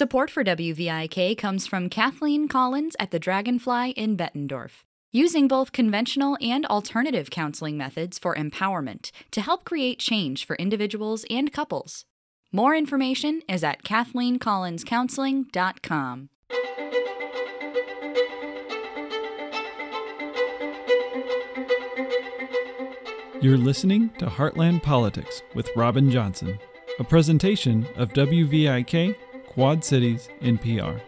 Support for WVIK comes from Kathleen Collins at the Dragonfly in Bettendorf, using both conventional and alternative counseling methods for empowerment to help create change for individuals and couples. More information is at KathleenCollinsCounseling.com. You're listening to Heartland Politics with Robin Johnson, a presentation of WVIK, Quad Cities NPR.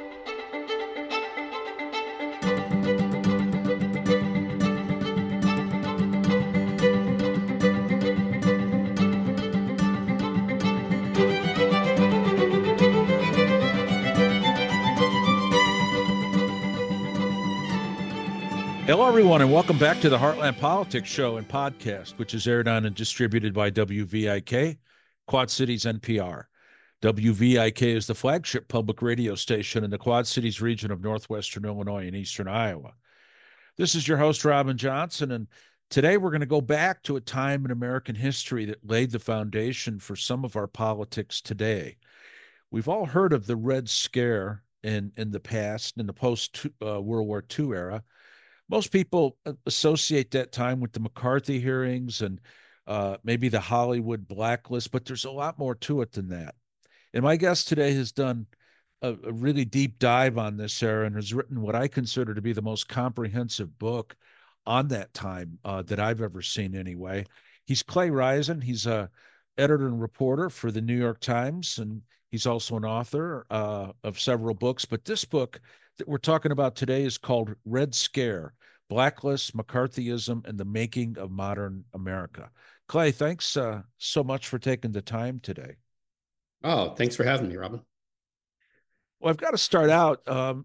Hello, everyone, and welcome back to the Heartland Politics Show and podcast, which is aired on and distributed by WVIK, Quad Cities NPR. WVIK is the flagship public radio station in the Quad Cities region of northwestern Illinois and eastern Iowa. This is your host, Robin Johnson, and today we're going to go back to a time in American history that laid the foundation for some of our politics today. We've all heard of the Red Scare in the past, in the post-World War II era. Most people associate that time with the McCarthy hearings and maybe the Hollywood blacklist, but there's a lot more to it than that. And my guest today has done a really deep dive on this era and has written what I consider to be the most comprehensive book on that time that I've ever seen anyway. He's Clay Risen. He's a editor and reporter for the New York Times, and he's also an author of several books. But this book that we're talking about today is called Red Scare: Blacklist, McCarthyism, and the Making of Modern America. Clay, thanks so much for taking the time today. Oh, thanks for having me, Robin. Well, I've got to start out.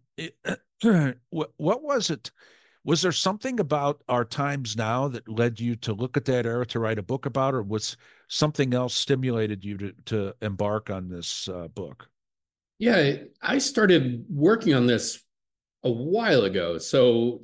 What was it? Was there something about our times now that led you to look at that era to write a book about, or was something else stimulated you to embark on this book? Yeah, I started working on this a while ago. So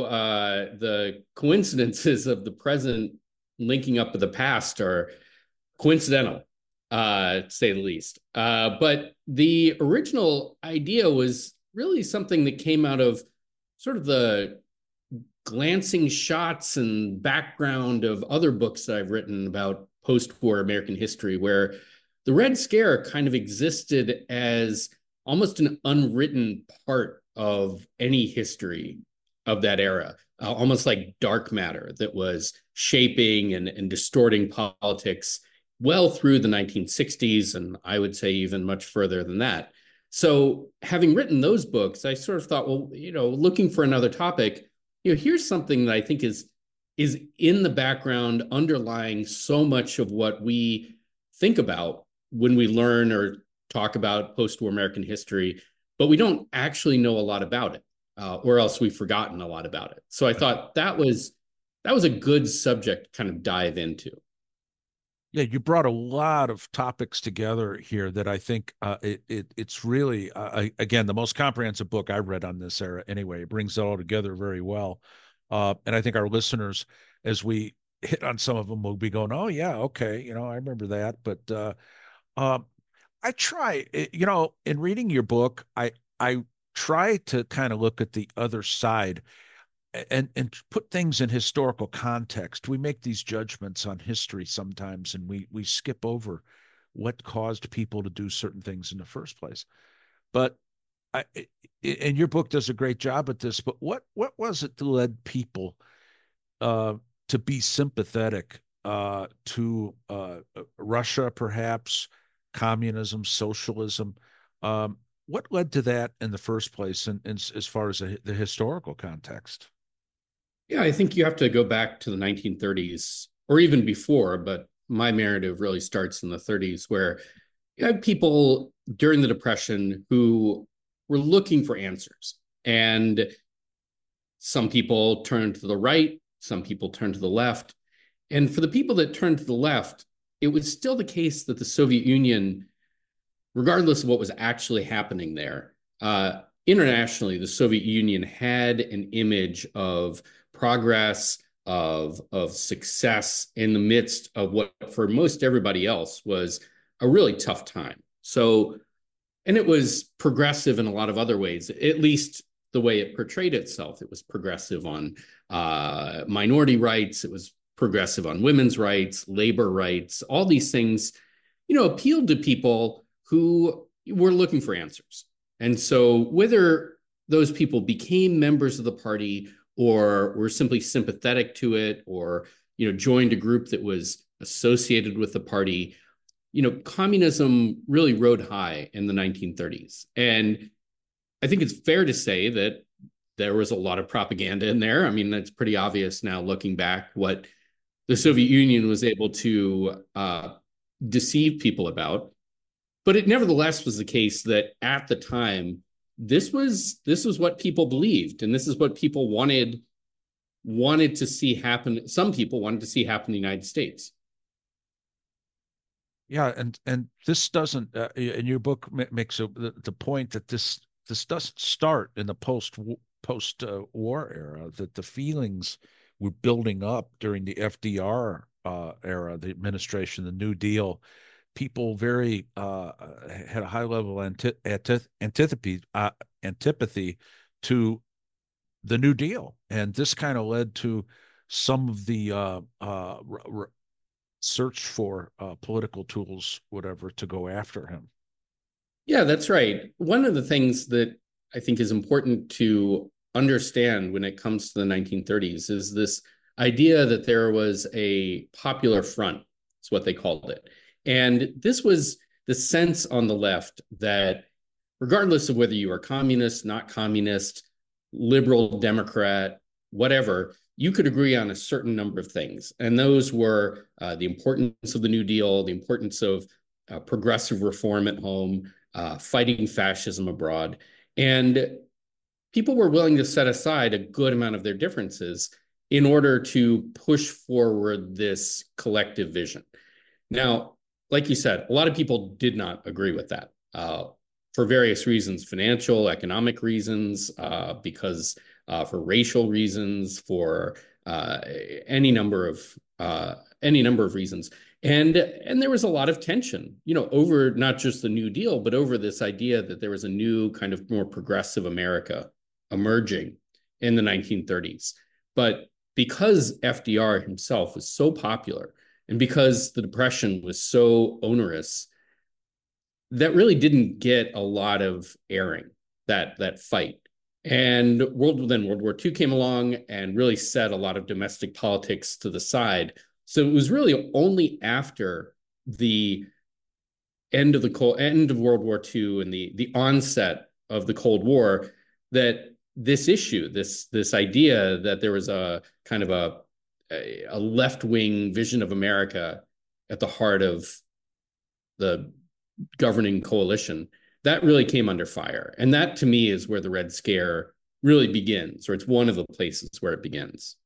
the coincidences of the present linking up with the past are coincidental, to say the least. But the original idea was really something that came out of sort of the glancing shots and background of other books that I've written about post-war American history, where the Red Scare kind of existed as almost an unwritten part of any history of that era, almost like dark matter that was shaping and distorting politics well through the 1960s, and I would say even much further than that. So having written those books, I sort of thought, well, looking for another topic, here's something that I think is in the background, underlying so much of what we think about when we learn or talk about post-war American history, but we don't actually know a lot about it, or else we've forgotten a lot about it. So I thought that was a good subject to kind of dive into. Yeah, you brought a lot of topics together here that I think it's really, again, the most comprehensive book I read on this era anyway. It brings it all together very well. And I think our listeners, as we hit on some of them, will be going, oh, yeah, okay, I remember that. But I try, in reading your book, I try to kind of look at the other side and put things in historical context. We make these judgments on history sometimes, and we skip over what caused people to do certain things in the first place. But and your book does a great job at this, but what was it that led people to be sympathetic to Russia, perhaps, communism, socialism? What led to that in the first place, and as far as the historical context? Yeah, I think you have to go back to the 1930s or even before, but my narrative really starts in the 30s, where you had people during the Depression who were looking for answers. And some people turned to the right, some people turned to the left. And for the people that turned to the left, it was still the case that the Soviet Union, regardless of what was actually happening there, internationally, the Soviet Union had an image of progress, of success in the midst of what, for most everybody else, was a really tough time. So And it was progressive in a lot of other ways, at least the way it portrayed itself. It was progressive on minority rights. It was progressive on women's rights, labor rights. All these things, appealed to people who were looking for answers. And so whether those people became members of the party or were simply sympathetic to it, or joined a group that was associated with the party, communism really rode high in the 1930s. And I think it's fair to say that there was a lot of propaganda in there. I mean, that's pretty obvious now looking back what the Soviet Union was able to deceive people about. But it nevertheless was the case that at the time, this was what people believed, and this is what people wanted to see happen. Some people wanted to see happen in the United States. Yeah, and this doesn't. In your book, makes the point that this doesn't start in the post war era. That the feelings were building up during the FDR era, the administration, the New Deal. People very had a high level antipathy to the New Deal, and this kind of led to some of the search for political tools, whatever, to go after him. Yeah, that's right. One of the things that I think is important to understand when it comes to the 1930s is this idea that there was a popular front, is what they called it. And this was the sense on the left that regardless of whether you were communist, not communist, liberal, Democrat, whatever, you could agree on a certain number of things. And those were the importance of the New Deal, the importance of progressive reform at home, fighting fascism abroad. And people were willing to set aside a good amount of their differences in order to push forward this collective vision. Now, like you said, a lot of people did not agree with that for various reasons, financial, economic reasons, because for racial reasons, for any number of reasons. And there was a lot of tension, over not just the New Deal, but over this idea that there was a new kind of more progressive America emerging in the 1930s. But because FDR himself was so popular, and because the Depression was so onerous, that really didn't get a lot of airing, that fight. And World War II came along and really set a lot of domestic politics to the side. So it was really only after the end of World War II and the onset of the Cold War that this issue, this idea that there was a kind of a left-wing vision of America at the heart of the governing coalition, that really came under fire. And that, to me, is where the Red Scare really begins, or it's one of the places where it begins.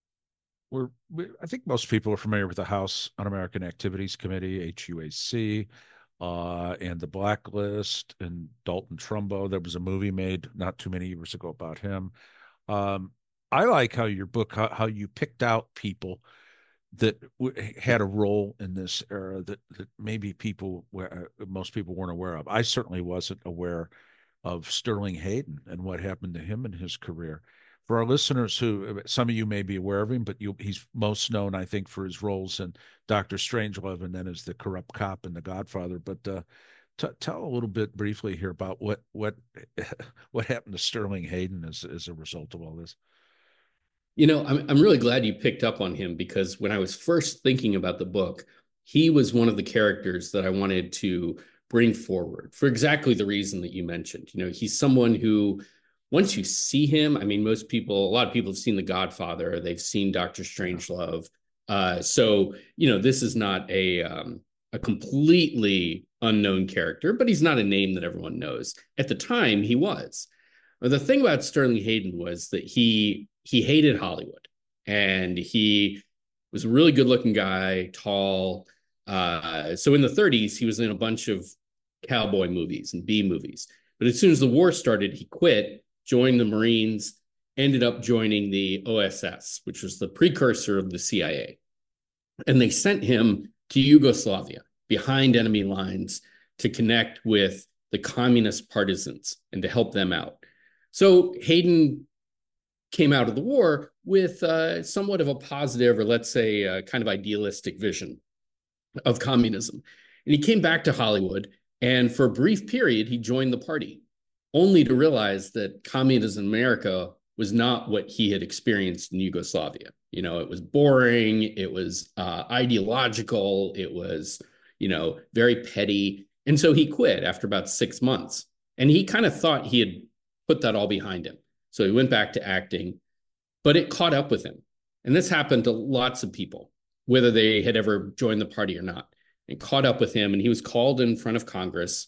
I think most people are familiar with the House Un-American Activities Committee, HUAC, and the Blacklist, and Dalton Trumbo. There was a movie made not too many years ago about him. I like how your book, how you picked out people that had a role in this era that maybe most people weren't aware of. I certainly wasn't aware of Sterling Hayden and what happened to him in his career. For our listeners, who some of you may be aware of him, but he's most known, I think, for his roles in Dr. Strangelove and then as the corrupt cop in The Godfather. But tell a little bit briefly here about what happened to Sterling Hayden as a result of all this. I'm really glad you picked up on him, because when I was first thinking about the book, he was one of the characters that I wanted to bring forward for exactly the reason that you mentioned. He's someone who, once you see him, I mean, a lot of people have seen The Godfather, they've seen Dr. Strangelove. So, this is not a completely unknown character, but he's not a name that everyone knows. At the time, he was. The thing about Sterling Hayden was that he hated Hollywood, and he was a really good-looking guy, tall. So in the 30s, he was in a bunch of cowboy movies and B movies. But as soon as the war started, he quit, joined the Marines, ended up joining the OSS, which was the precursor of the CIA. And they sent him to Yugoslavia, behind enemy lines, to connect with the communist partisans and to help them out. So Hayden came out of the war with somewhat of a positive, or let's say kind of idealistic vision of communism. And he came back to Hollywood, and for a brief period, he joined the party, only to realize that communism in America was not what he had experienced in Yugoslavia. You know, it was boring, it was ideological, it was, you know, very petty. And so he quit after about 6 months. And he kind of thought he had put that all behind him. So he went back to acting, but it caught up with him. And this happened to lots of people, whether they had ever joined the party or not. It caught up with him, and he was called in front of Congress.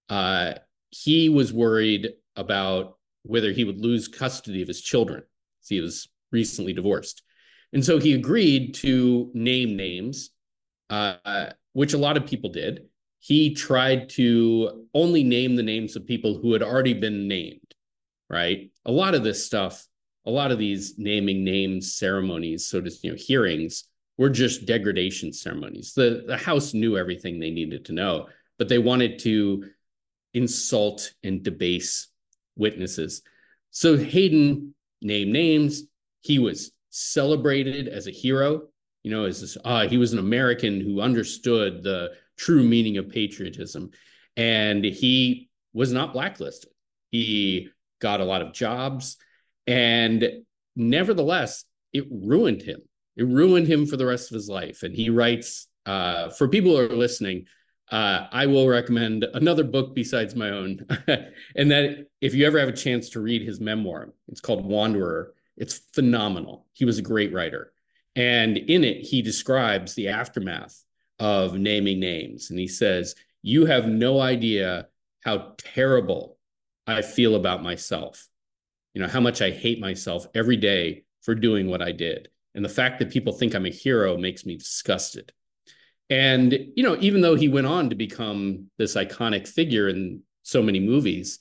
He was worried about whether he would lose custody of his children. He was recently divorced. And so he agreed to name names, which a lot of people did. He tried to only name the names of people who had already been named, right? A lot of this stuff, a lot of these naming names ceremonies, so to, you know, hearings, were just degradation ceremonies. The House knew everything they needed to know, but they wanted to insult and debase witnesses. So Hayden named names. He was celebrated as a hero, you know, as this, he was an American who understood the true meaning of patriotism. And he was not blacklisted. He got a lot of jobs, and nevertheless, it ruined him. It ruined him for the rest of his life. And he writes, for people who are listening, I will recommend another book besides my own. And that if you ever have a chance to read his memoir, it's called Wanderer. It's phenomenal. He was a great writer. And in it, he describes the aftermath of naming names. And he says, you have no idea how terrible I feel about myself. You know, how much I hate myself every day for doing what I did. And the fact that people think I'm a hero makes me disgusted. And, you know, even though he went on to become this iconic figure in so many movies,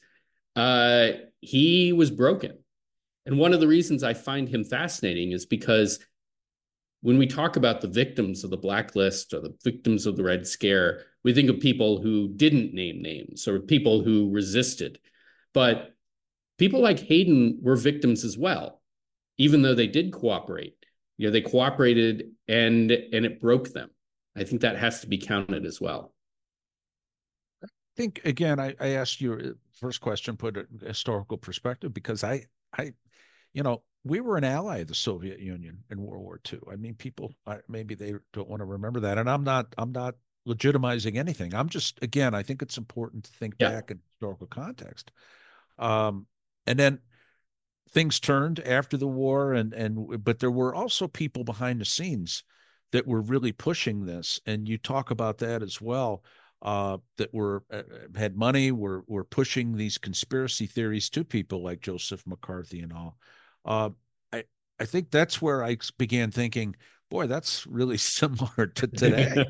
he was broken. And one of the reasons I find him fascinating is because when we talk about the victims of the blacklist or the victims of the Red Scare, we think of people who didn't name names or people who resisted. But people like Hayden were victims as well, even though they did cooperate. You know, they cooperated and it broke them. I think that has to be counted as well. I think, again, I asked you first question, put a historical perspective, because I, you know, we were an ally of the Soviet Union in World War II. I mean, people, maybe they don't want to remember that. And I'm not legitimizing anything. I'm just, again, I think it's important to think back in historical context. And then things turned after the war, but there were also people behind the scenes that were really pushing this, and you talk about that as well. That were had money, were pushing these conspiracy theories to people like Joseph McCarthy and all. I think that's where I began thinking, boy, that's really similar to today.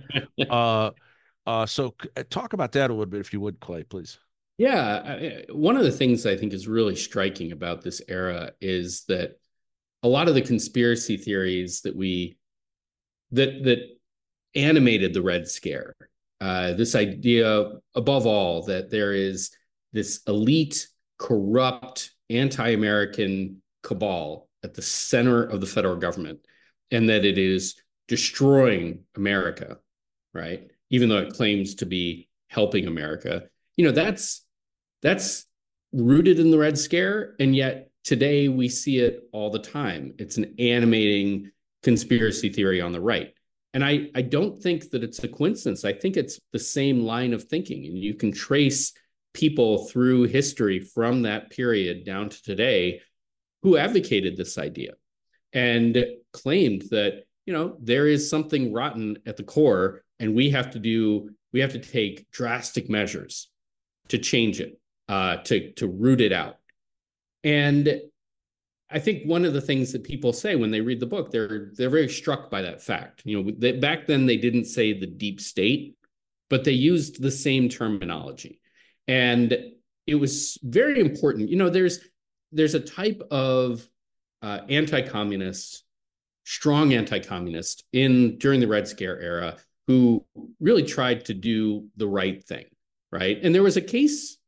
So talk about that a little bit, if you would, Clay, please. Yeah, one of the things I think is really striking about this era is that a lot of the conspiracy theories that animated the Red Scare, this idea, above all, that there is this elite, corrupt, anti-American cabal at the center of the federal government, and that it is destroying America, right? Even though it claims to be helping America. You know, that's rooted in the Red Scare, and yet today we see it all the time. It's an animating conspiracy theory on the right. And I don't think that it's a coincidence. I think it's the same line of thinking. And you can trace people through history from that period down to today who advocated this idea and claimed that, you know, there is something rotten at the core, and we have to take drastic measures to change it, to root it out. And I think one of the things that people say when they read the book, they're very struck by that fact. You know, back then they didn't say the deep state, but they used the same terminology. And it was very important. You know, there's a type of anti-communist, strong anti-communist during the Red Scare era who really tried to do the right thing, right? And there was a case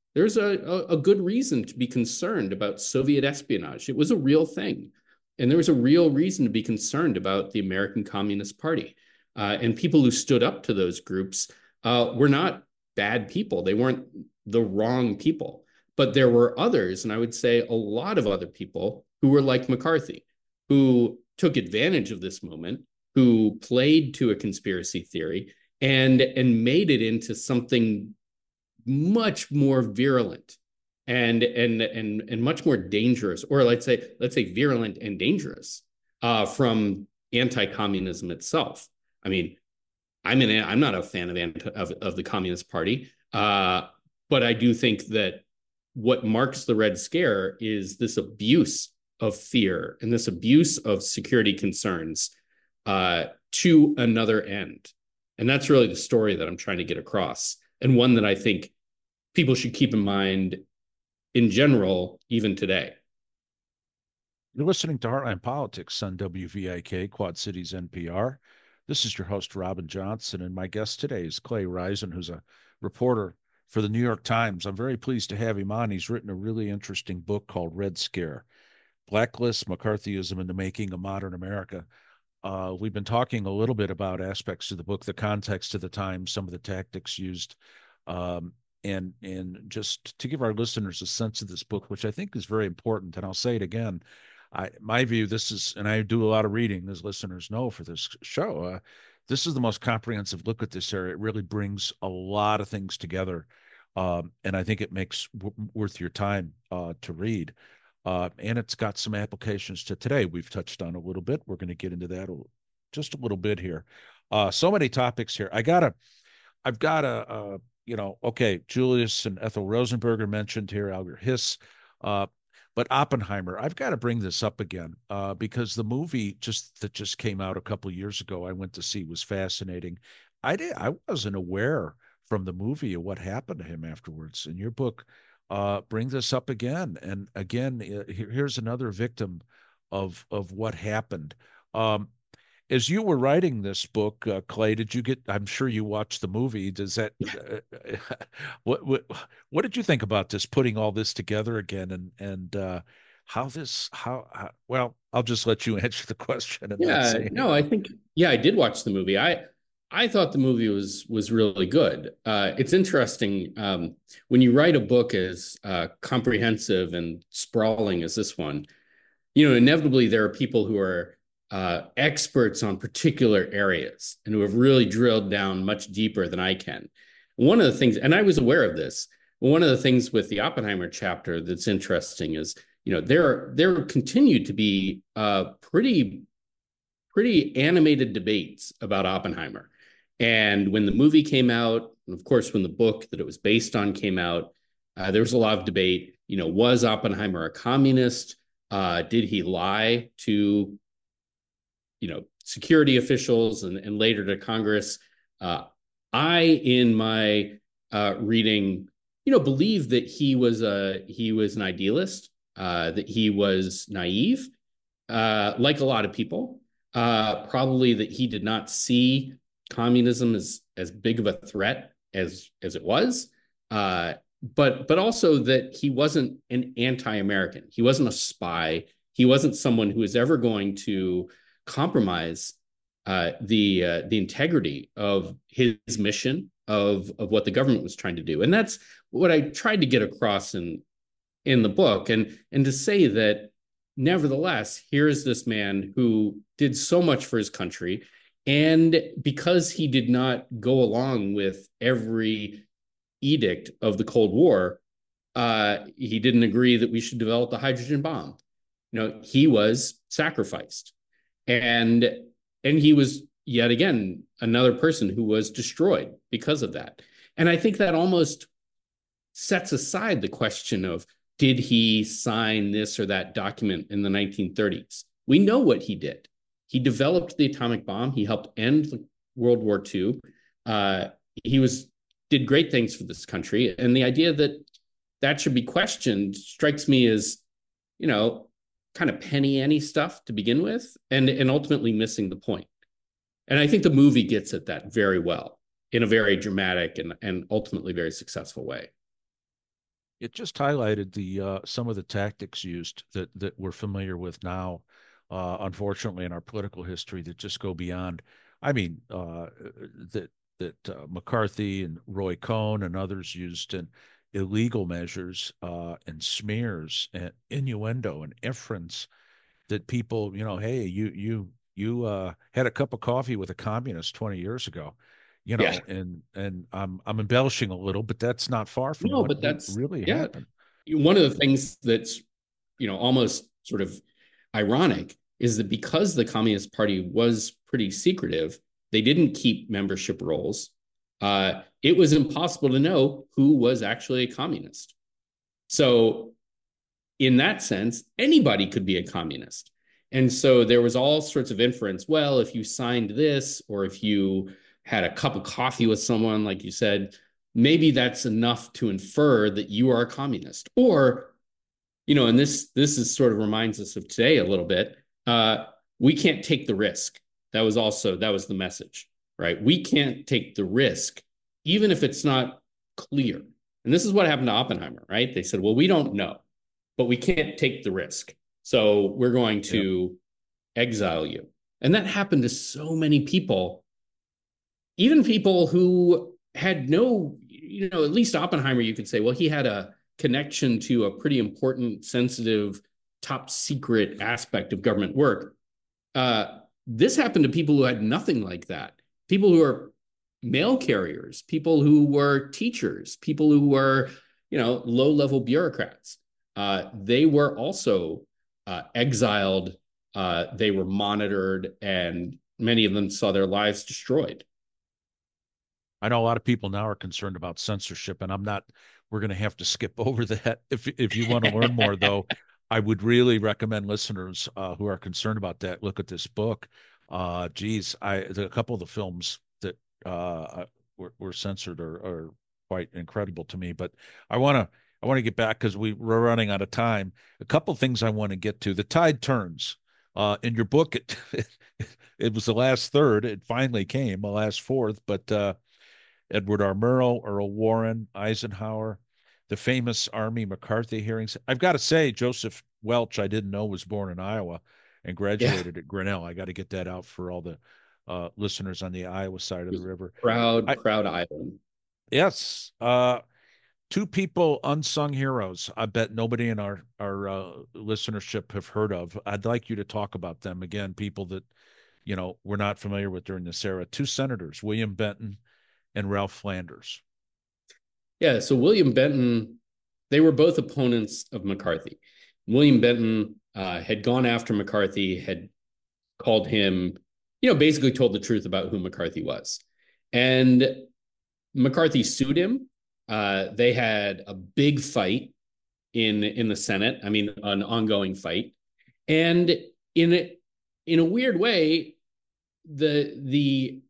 there's a good reason to be concerned about Soviet espionage. It was a real thing. And there was a real reason to be concerned about the American Communist Party. And people who stood up to those groups were not bad people. They weren't the wrong people. But there were others, and I would say a lot of other people who were like McCarthy, who took advantage of this moment, who played to a conspiracy theory and made it into something much more virulent and much more dangerous, or let's say virulent and dangerous from anti-communism itself. I mean, I'm not a fan of the Communist Party, but I do think that what marks the Red Scare is this abuse of fear and this abuse of security concerns to another end. And that's really the story that I'm trying to get across, and one that I think people should keep in mind in general, even today. You're listening to Heartland Politics on WVIK, Quad Cities NPR. This is your host, Robin Johnson, and my guest today is Clay Risen, who's a reporter for the New York Times. I'm very pleased to have him on. He's written a really interesting book called Red Scare: Blacklist, McCarthyism, and the Making of Modern America. We've been talking a little bit about aspects of the book, the context of the time, some of the tactics used, and just to give our listeners a sense of this book, which I think is very important. And I'll say it again, my view, this is, and I do a lot of reading, as listeners know, for this show. This is the most comprehensive look at this area. It really brings a lot of things together, and I think it makes worth your time to read. And it's got some applications to today. We've touched on a little bit. We're going to get into that just a little bit here. So many topics here. I've got a okay, Julius and Ethel Rosenberg are mentioned here, Alger Hiss, but Oppenheimer. I've got to bring this up again because the movie that just came out a couple of years ago, I went to see, was fascinating. I wasn't aware from the movie of what happened to him afterwards. In your book, bring this up again, and again, here's another victim of what happened. As you were writing this book, Clay, I'm sure you watched the movie. Does that, what did you think about this, putting all this together again, and how, well, I'll just let you answer the question. And Yeah, no, I think, I did watch the movie. I thought the movie was really good. It's interesting when you write a book as comprehensive and sprawling as this one, inevitably there are people who are experts on particular areas and who have really drilled down much deeper than I can. One of the things, and I was aware of this, one of the things with the Oppenheimer chapter that's interesting is, there continued to be pretty animated debates about Oppenheimer. And when the movie came out, and of course, when the book that it was based on came out, there was a lot of debate. Was Oppenheimer a communist? Did he lie to, security officials and later to Congress? I, in my reading, believe that he was an idealist, that he was naive, like a lot of people. Probably that he did not see communism as big of a threat as it was, but also that he wasn't an anti-American. He wasn't a spy. He wasn't someone who was ever going to compromise the integrity of his mission, of what the government was trying to do. And that's what I tried to get across in the book, and to say that nevertheless, here is this man who did so much for his country. And because he did not go along with every edict of the Cold War, he didn't agree that we should develop the hydrogen bomb. He was sacrificed. And he was, yet again, another person who was destroyed because of that. And I think that almost sets aside the question of, did he sign this or that document in the 1930s? We know what he did. He developed the atomic bomb. He helped end World War II. He did great things for this country. And the idea that should be questioned strikes me as, kind of penny ante stuff to begin with, and ultimately missing the point. And I think the movie gets at that very well in a very dramatic and ultimately very successful way. it just highlighted the some of the tactics used that we're familiar with now, unfortunately, in our political history that just go beyond. I mean, that McCarthy and Roy Cohn and others used in illegal measures and smears and innuendo and inference that people, hey, you had a cup of coffee with a communist 20 years ago, Yeah. and I'm embellishing a little, but that's not far from No, what but that's, really yeah. happened. One of the things that's, almost sort of ironic is that because the Communist Party was pretty secretive, they didn't keep membership rolls. It was impossible to know who was actually a communist. So in that sense, anybody could be a communist. And so there was all sorts of inference. Well, if you signed this, or if you had a cup of coffee with someone, like you said, maybe that's enough to infer that you are a communist. Or, and this is sort of reminds us of today a little bit. We can't take the risk. That was the message, right? We can't take the risk, even if it's not clear. And this is what happened to Oppenheimer, right? They said, well, we don't know, but we can't take the risk. So we're going to exile you. And that happened to so many people, even people who had no, at least Oppenheimer, you could say, well, he had a connection to a pretty important, sensitive, top secret aspect of government work. This happened to people who had nothing like that. People who are mail carriers, people who were teachers, people who were, low-level bureaucrats. They were also exiled. They were monitored, and many of them saw their lives destroyed. I know a lot of people now are concerned about censorship, and we're going to have to skip over that. If you want to learn more, though, I would really recommend listeners who are concerned about that look at this book. A couple of the films that were censored are quite incredible to me. But I want to get back because we're running out of time. A couple of things I want to get to. The tide turns. In your book, it was the last third. It finally came, the last fourth. But Edward R. Murrow, Earl Warren, Eisenhower, the famous Army McCarthy hearings. I've got to say, Joseph Welch, I didn't know, was born in Iowa and graduated at Grinnell. I got to get that out for all the listeners on the Iowa side of the river. Proud island. Yes. Two people, unsung heroes. I bet nobody in our listenership have heard of. I'd like you to talk about them again. People that we're not familiar with during this era. Two senators, William Benton and Ralph Flanders. Yeah. So William Benton, they were both opponents of McCarthy. William Benton had gone after McCarthy, had called him, basically told the truth about who McCarthy was, and McCarthy sued him. They had a big fight in the Senate. I mean, an ongoing fight, and in a weird way, the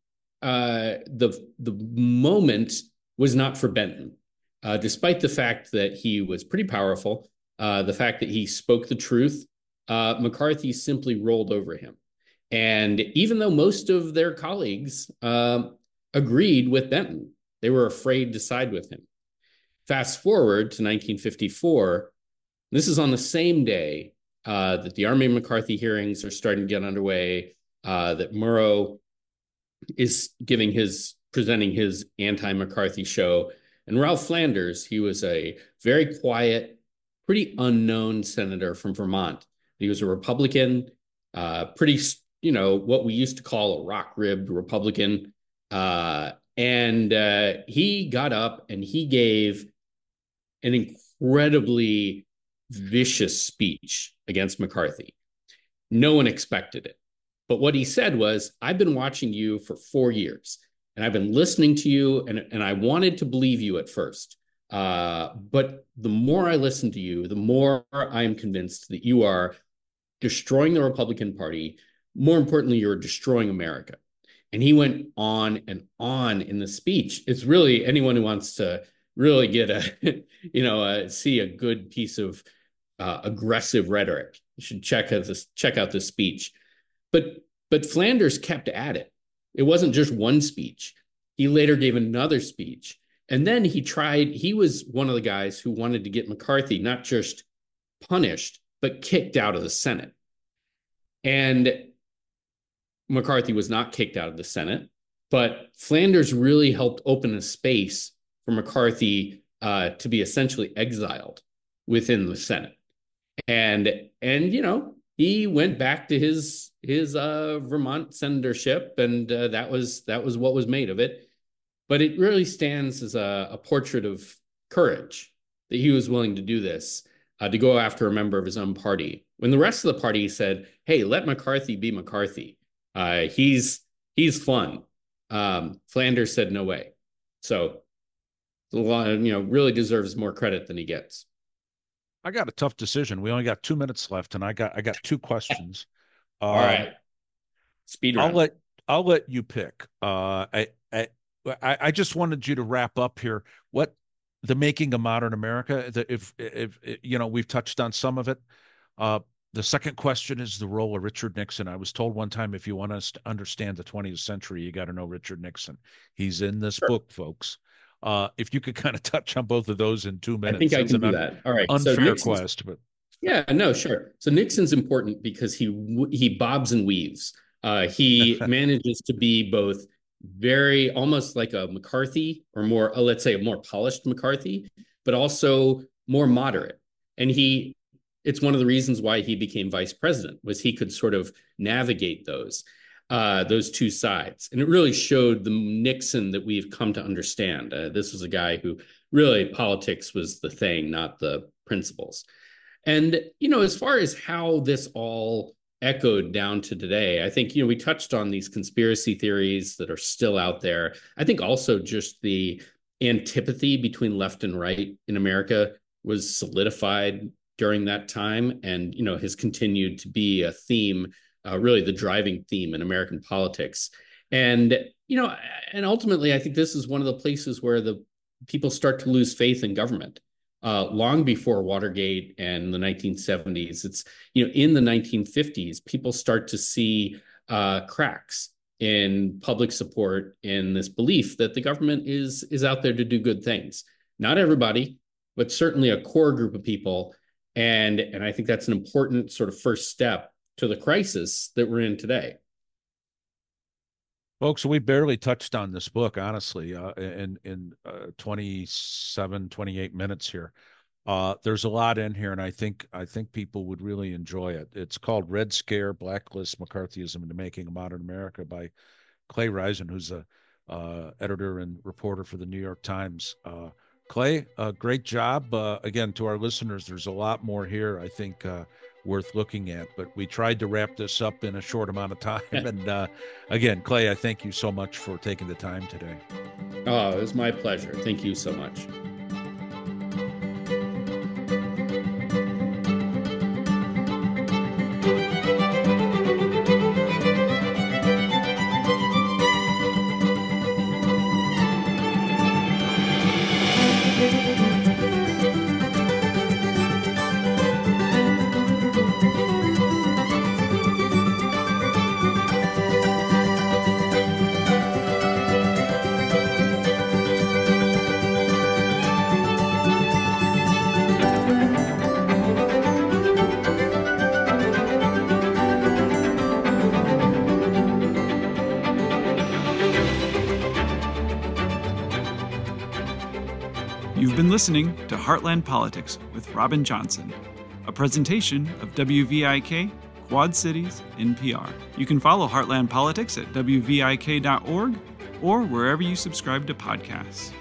moment was not for Benton, despite the fact that he was pretty powerful. The fact that he spoke the truth, McCarthy simply rolled over him, and even though most of their colleagues agreed with Benton, they were afraid to side with him. Fast forward to 1954. This is on the same day that the Army McCarthy hearings are starting to get underway, that Murrow is presenting his anti-McCarthy show. And Ralph Flanders, he was a very quiet, pretty unknown senator from Vermont. He was a Republican, pretty, what we used to call a rock-ribbed Republican. And he got up and he gave an incredibly vicious speech against McCarthy. No one expected it. But what he said was, I've been watching you for 4 years, and I've been listening to you, and I wanted to believe you at first. But the more I listen to you, the more I am convinced that you are destroying the Republican Party. More importantly, you're destroying America. And he went on and on in the speech. It's really, anyone who wants to really get see a good piece of aggressive rhetoric, you should check out this speech. But Flanders kept at it. It wasn't just one speech. He later gave another speech, And then he was one of the guys who wanted to get McCarthy not just punished, but kicked out of the Senate. And McCarthy was not kicked out of the Senate, but Flanders really helped open a space for McCarthy to be essentially exiled within the Senate. And he went back to his Vermont senatorship, and that was what was made of it. But it really stands as a portrait of courage that he was willing to do this, to go after a member of his own party. When the rest of the party said, "Hey, let McCarthy be McCarthy. He's fun." Flanders said, "No way." So, really deserves more credit than he gets. I got a tough decision. We only got 2 minutes left, and I got 2 questions. All right, speed round. I'll let you pick. I just wanted you to wrap up here. What the making of modern America? If we've touched on some of it. The second question is the role of Richard Nixon. I was told one time, if you want us to understand the 20th century, you got to know Richard Nixon. He's in this book, folks. If you could kind of touch on both of those in 2 minutes. I think I can do that. All right. Unfair quest, but yeah, no, sure. So Nixon's important because he bobs and weaves. He manages to be both very almost like a McCarthy, or more, let's say, a more polished McCarthy, but also more moderate. And it's one of the reasons why he became vice president, was he could sort of navigate those two sides. And it really showed the Nixon that we've come to understand. This was a guy who really, politics was the thing, not the principles. And, as far as how this all echoed down to today, I think, we touched on these conspiracy theories that are still out there. I think also just the antipathy between left and right in America was solidified during that time, and, has continued to be a theme, really the driving theme in American politics. And, and ultimately, I think this is one of the places where the people start to lose faith in government. Long before Watergate and the 1970s, it's, in the 1950s, people start to see cracks in public support, in this belief that the government is out there to do good things. Not everybody, but certainly a core group of people. And I think that's an important sort of first step to the crisis that we're in today. Folks, we barely touched on this book, honestly, in 28 minutes here. There's a lot in here, and I think people would really enjoy it. It's called Red Scare, Blacklist, McCarthyism and the Making of Modern America by Clay Risen, who's a editor and reporter for the New York Times. Clay, great job. Again, to our listeners, there's a lot more here, I think, worth looking at, but we tried to wrap this up in a short amount of time. And again, Clay, I thank you so much for taking the time today. Oh, it was my pleasure. Thank you so much. You've been listening to Heartland Politics with Robin Johnson, a presentation of WVIK, Quad Cities, NPR. You can follow Heartland Politics at WVIK.org or wherever you subscribe to podcasts.